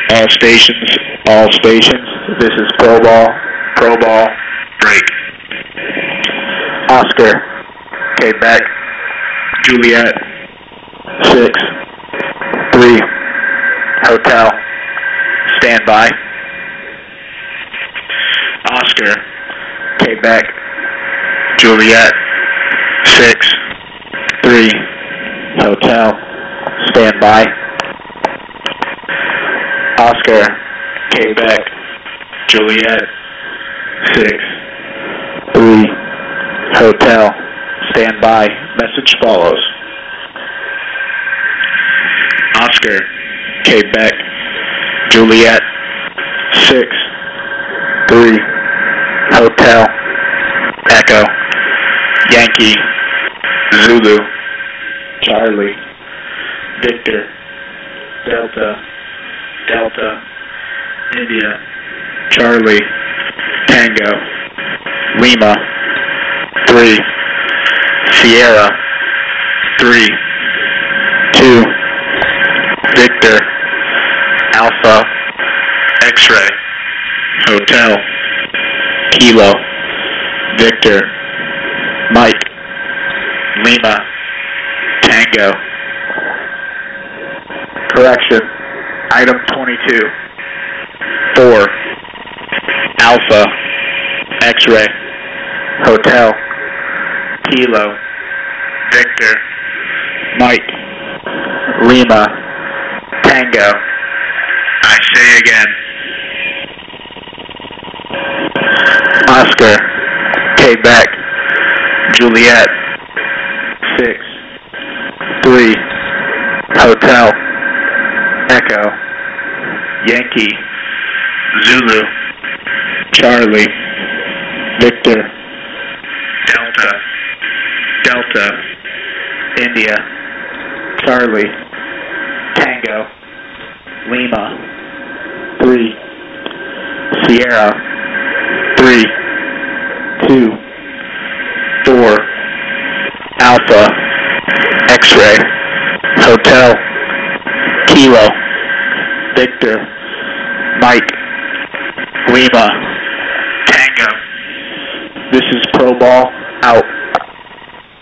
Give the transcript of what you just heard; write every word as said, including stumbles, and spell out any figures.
All stations, all stations. This is Pro Ball, Pro Ball, break. Oscar, Quebec, Juliet, six, three, Hotel, stand by. Oscar, Quebec, Juliet, six, three, Hotel, stand by. Oscar, Quebec, Juliet, six, three, Hotel, stand by. Message follows. Oscar, Quebec, Juliet, six, three, Hotel, Echo, Yankee, Zulu, Charlie, Victor, Delta, Delta, India, Charlie, Tango, Lima, three, Sierra, three, two, Victor, Alpha, X-Ray, Hotel, Kilo, Victor, Mike, Lima, Tango. Correction. Item twenty-two. four. Alpha. X-Ray. Hotel. Kilo. Victor. Mike. Lima. Tango. I say again. Oscar. Quebec. Juliet. six. three. Hotel. Echo, Yankee, Zulu, Charlie, Victor, Delta, Delta, India, Charlie, Tango, Lima, three, Sierra, three, two, four, Alpha, X-Ray, Hotel, Kilo, Victor, Mike, Lima, Tango. This is Pro Ball, out.